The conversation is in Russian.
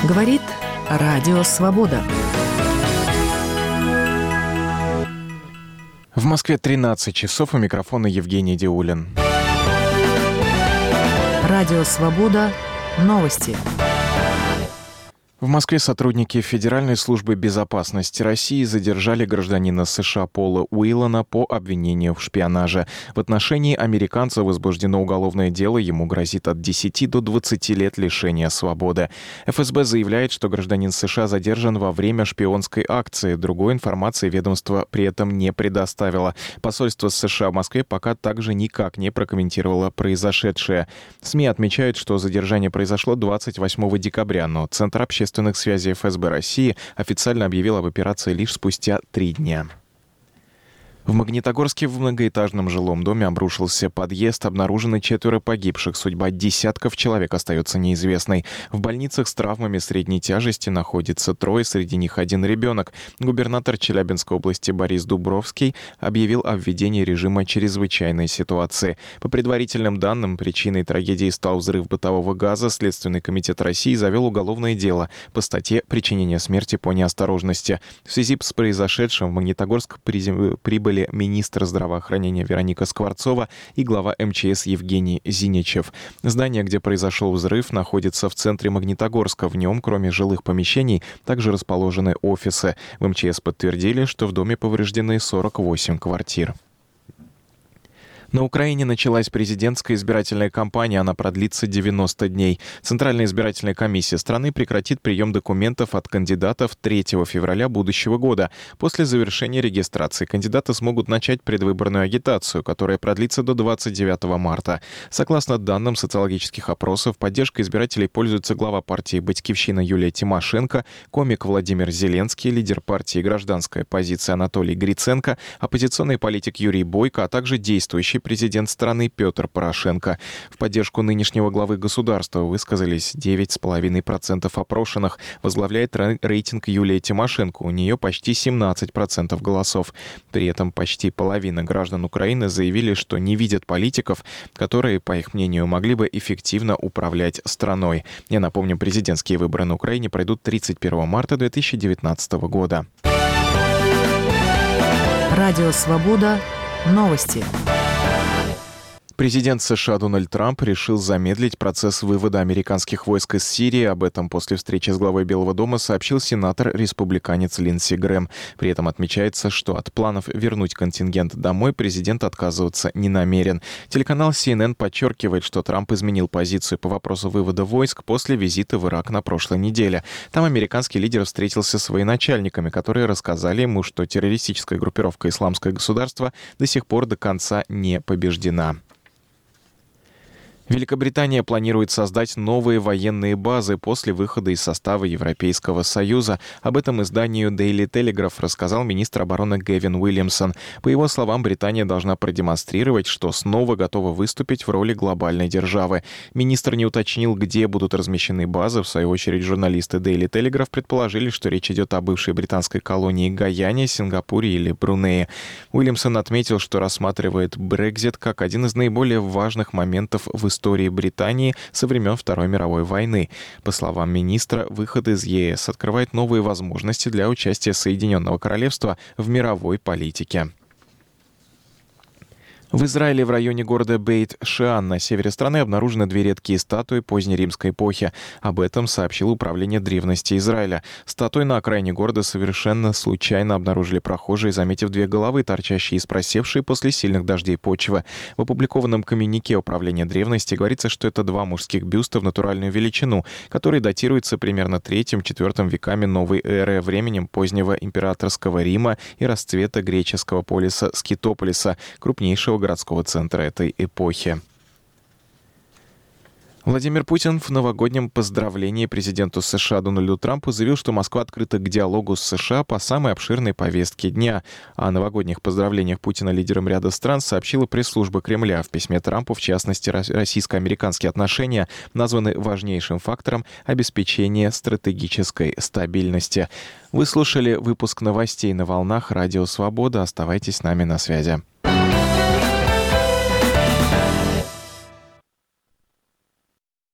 Говорит Радио Свобода. В Москве 13 часов, у микрофона Евгений Диулин. Радио Свобода. Новости. В Москве сотрудники Федеральной службы безопасности России задержали гражданина США Пола Уиллана по обвинению в шпионаже. В отношении американца возбуждено уголовное дело, ему грозит от 10 до 20 лет лишения свободы. ФСБ заявляет, что гражданин США задержан во время шпионской акции. Другой информации ведомство при этом не предоставило. Посольство США в Москве пока также никак не прокомментировало произошедшее. СМИ отмечают, что задержание произошло 28 декабря, но Центр общественных связей ФСБ России официально объявил об операции лишь спустя 3 дня. В Магнитогорске в многоэтажном жилом доме обрушился подъезд. Обнаружены 4 погибших. Судьба десятков человек остается неизвестной. В больницах с травмами средней тяжести находится 3, среди них 1 ребенок. Губернатор Челябинской области Борис Дубровский объявил о введении режима чрезвычайной ситуации. По предварительным данным, причиной трагедии стал взрыв бытового газа. Следственный комитет России завел уголовное дело по статье «Причинение смерти по неосторожности». В связи с произошедшим в Магнитогорск прибыли министр здравоохранения Вероника Скворцова и глава МЧС Евгений Зиничев. Здание, где произошел взрыв, находится в центре Магнитогорска. В нем, кроме жилых помещений, также расположены офисы. В МЧС подтвердили, что в доме повреждены 48 квартир. На Украине началась президентская избирательная кампания. Она продлится 90 дней. Центральная избирательная комиссия страны прекратит прием документов от кандидатов 3 февраля будущего года. После завершения регистрации кандидаты смогут начать предвыборную агитацию, которая продлится до 29 марта. Согласно данным социологических опросов, поддержкой избирателей пользуется глава партии «Батькивщина» Юлия Тимошенко, комик Владимир Зеленский, лидер партии «Гражданская позиция» Анатолий Гриценко, оппозиционный политик Юрий Бойко, а также действующий президент страны Петр Порошенко. В поддержку нынешнего главы государства высказались 9,5% опрошенных. Возглавляет рейтинг Юлия Тимошенко. У нее почти 17% голосов. При этом почти половина граждан Украины заявили, что не видят политиков, которые, по их мнению, могли бы эффективно управлять страной. Я напомню, президентские выборы на Украине пройдут 31 марта 2019 года. Радио Свобода. Новости. Президент США Дональд Трамп решил замедлить процесс вывода американских войск из Сирии. Об этом после встречи с главой Белого дома сообщил сенатор-республиканец Линдси Грэм. При этом отмечается, что от планов вернуть контингент домой президент отказываться не намерен. Телеканал CNN подчеркивает, что Трамп изменил позицию по вопросу вывода войск после визита в Ирак на прошлой неделе. Там американский лидер встретился с военачальниками, которые рассказали ему, что террористическая группировка «Исламское государство» до сих пор до конца не побеждена. Великобритания планирует создать новые военные базы после выхода из состава Европейского Союза. Об этом изданию Daily Telegraph рассказал министр обороны Гэвин Уильямсон. По его словам, Британия должна продемонстрировать, что снова готова выступить в роли глобальной державы. Министр не уточнил, где будут размещены базы. В свою очередь, журналисты Daily Telegraph предположили, что речь идет о бывшей британской колонии Гаяне, Сингапуре или Брунее. Уильямсон отметил, что рассматривает Брексит как один из наиболее важных моментов в истории Британии со времен Второй мировой войны. По словам министра, выход из ЕС открывает новые возможности для участия Соединенного Королевства в мировой политике. В Израиле в районе города Бейт-Шеан на севере страны обнаружены 2 редкие статуи позднеримской эпохи. Об этом сообщило Управление древности Израиля. Статуи на окраине города совершенно случайно обнаружили прохожие, заметив 2 головы, торчащие из просевшей после сильных дождей почвы. В опубликованном коммюнике Управления древности говорится, что это 2 мужских бюста в натуральную величину, которые датируются примерно 3-4 веками новой эры, временем позднего императорского Рима и расцвета греческого полиса Скитополиса, крупнейшего городского центра этой эпохи. Владимир Путин в новогоднем поздравлении президенту США Дональду Трампу заявил, что Москва открыта к диалогу с США по самой обширной повестке дня. О новогодних поздравлениях Путина лидерам ряда стран сообщила пресс-служба Кремля. В письме Трампу, в частности, российско-американские отношения названы важнейшим фактором обеспечения стратегической стабильности. Вы слушали выпуск новостей на волнах Радио Свобода. Оставайтесь с нами на связи.